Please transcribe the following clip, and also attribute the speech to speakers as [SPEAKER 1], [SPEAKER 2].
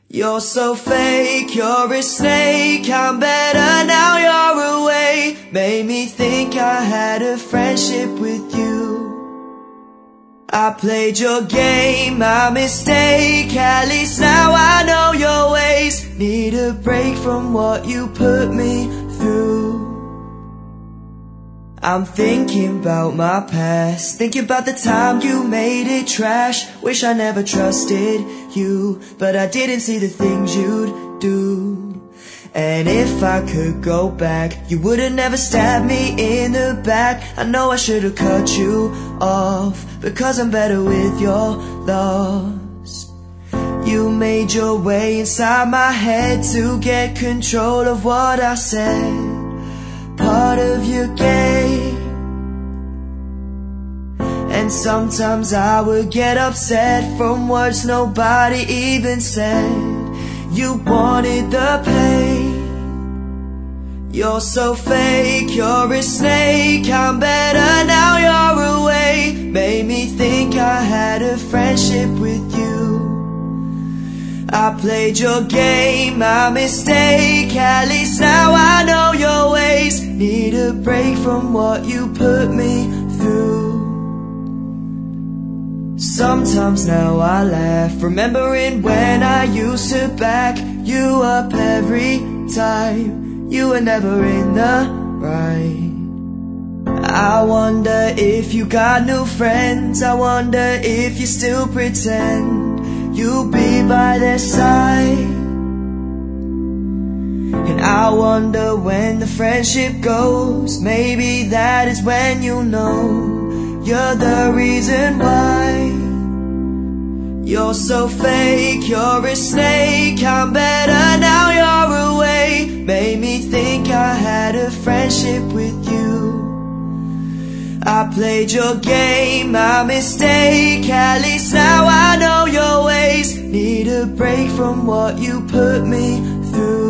[SPEAKER 1] You're so fake, you're a snake. I'm better now you're away. Made me think I had a friendship with you. I played your game, my mistake. At least now I know your ways. Need a break from what you put me through. I'm thinking about my past, thinking about the time you made it trash. Wish I never trusted you, but I didn't see the things you'd do. And if I could go back, you would've never stabbed me in the back. I know I should've cut you off, because I'm better with your loss. You made your way inside my head to get control of what I said. Part of your game. And sometimes I would get upset from words nobody even said. You wanted the pain. You're so fake, you're a snake. I'm better now you're away. Made me think I had a friendship with you. I played your game, my mistake. At least now I know your ways. Need a break from what you put me through. Sometimes now I laugh, remembering when I used to back you up every time. You were never in the right. I wonder if you got new friends. I wonder if you still pretend you'll be by their side. And I wonder when the friendship goes, maybe that is when you'll know you're the reason why. You're so fake, you're a snake. I'm better now you're away. Made me think I had a friendship with you. I played your game, my mistake. At least now I know your ways. Need a break from what you put me through.